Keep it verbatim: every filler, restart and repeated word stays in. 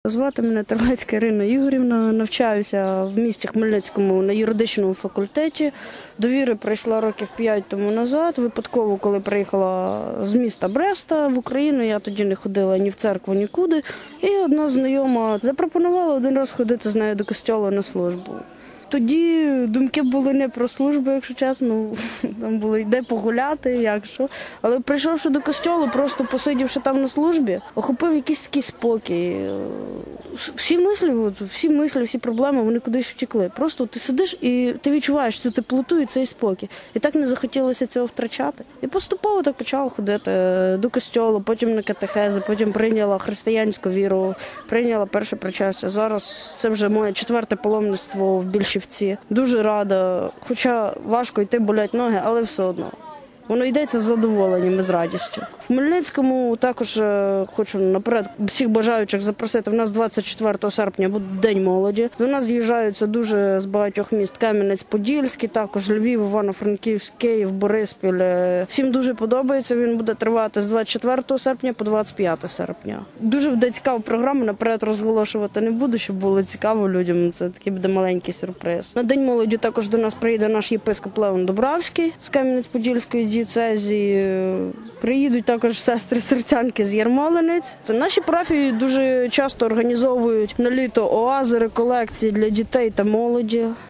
Звати мене Терлецька Ірина Ігорівна, навчаюся в місті Хмельницькому на юридичному факультеті. До віри прийшла років п'ять тому назад, випадково, коли приїхала з міста Бреста в Україну, я тоді не ходила ні в церкву, нікуди. І одна знайома запропонувала один раз ходити з нею до костьолу на службу. Тоді думки були не про службу, якщо чесно, там було йде погуляти, як що. Але прийшовши до костьолу, просто посидівши там на службі, охопив якийсь такий спокій. Всі мислі, всі мислі, всі проблеми, вони кудись втекли. Просто ти сидиш і ти відчуваєш цю теплоту і цей спокій. І так не захотілося цього втрачати. І поступово так почала ходити до костьолу, потім на катехези, потім прийняла християнську віру, прийняла перше причастя. Зараз це вже моє четверте паломництво в Більшівці. Дуже рада, хоча важко йти, болять ноги, але все одно. Воно йдеться з задоволенням і з радістю. В Хмельницькому також хочу наперед всіх бажаючих запросити. У нас двадцять четвертого серпня буде День молоді. До нас з'їжджаються дуже з багатьох міст. Кам'янець-Подільський, також Львів, Івано-Франківськ, Київ, Бориспіль. Всім дуже подобається. Він буде тривати з двадцять четвертого серпня по двадцять п'яте серпня. Дуже буде цікава програма, наперед розголошувати не буду, щоб було цікаво людям. Це такий буде маленький сюрприз. На День молоді також до нас приїде наш єпископ Леон Добравський з Кам'янець-Подільської дієцезії. Приїдуть також сестри-серцянки з Ярмолинець. Наші парафії дуже часто організовують на літо оази, реколекції для дітей та молоді.